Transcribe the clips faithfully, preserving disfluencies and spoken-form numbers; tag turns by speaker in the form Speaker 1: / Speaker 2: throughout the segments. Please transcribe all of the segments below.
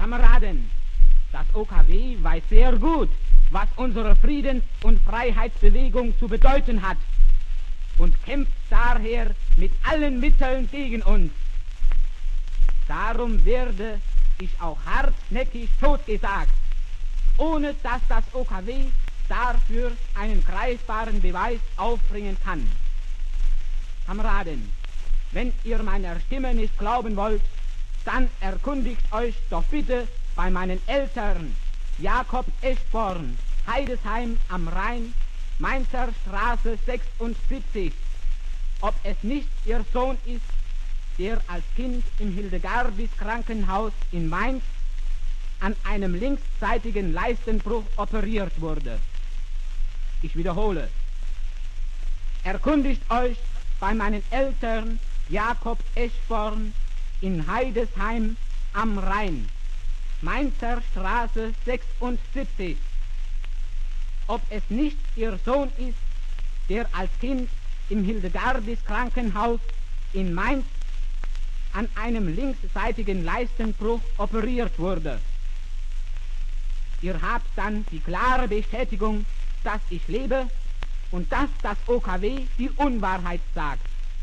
Speaker 1: Kameraden, das O K W weiß sehr gut, was unsere Friedens- und Freiheitsbewegung zu bedeuten hat und kämpft daher mit allen Mitteln gegen uns. Darum werde ich auch hartnäckig totgesagt, ohne dass das O K W dafür einen greifbaren Beweis aufbringen kann. Kameraden, wenn ihr meiner Stimme nicht glauben wollt, dann erkundigt euch doch bitte bei meinen Eltern Jakob Eschborn, Heidesheim am Rhein, Mainzer Straße sechsundsiebzig, ob es nicht ihr Sohn ist, der als Kind im Hildegardis Krankenhaus in Mainz an einem linksseitigen Leistenbruch operiert wurde. Ich wiederhole, erkundigt euch bei meinen Eltern Jakob Eschborn in Heidesheim am Rhein, Mainzer Straße sechsundsiebzig, ob es nicht ihr Sohn ist, der als Kind im Hildegardis Krankenhaus in Mainz an einem linksseitigen Leistenbruch operiert wurde. Ihr habt dann die klare Bestätigung, dass ich lebe und dass das O K W die Unwahrheit sagt.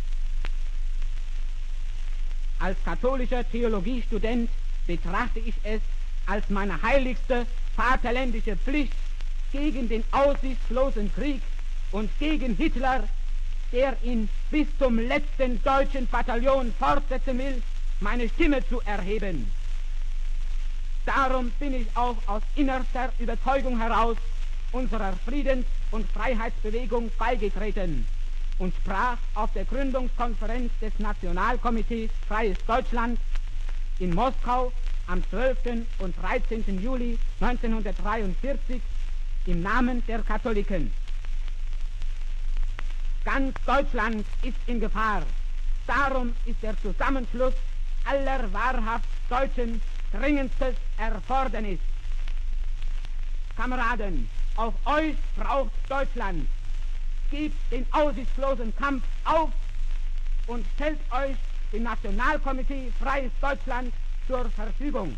Speaker 1: Als katholischer Theologiestudent betrachte ich es als meine heiligste vaterländische Pflicht, gegen den aussichtslosen Krieg und gegen Hitler, der ihn bis zum letzten deutschen Bataillon fortsetzen will, meine Stimme zu erheben. Darum bin ich auch aus innerster Überzeugung heraus unserer Friedens- und Freiheitsbewegung beigetreten und sprach auf der Gründungskonferenz des Nationalkomitees Freies Deutschland in Moskau am zwölften und dreizehnten Juli neunzehnhundertdreiundvierzig im Namen der Katholiken. Ganz Deutschland ist in Gefahr. Darum ist der Zusammenschluss aller wahrhaft Deutschen dringendstes Erfordernis. Kameraden, auf euch braucht Deutschland. Gebt den aussichtslosen Kampf auf und stellt euch dem Nationalkomitee Freies Deutschland zur Verfügung.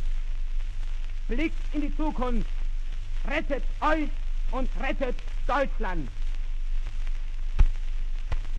Speaker 1: Blickt in die Zukunft, rettet euch und rettet Deutschland.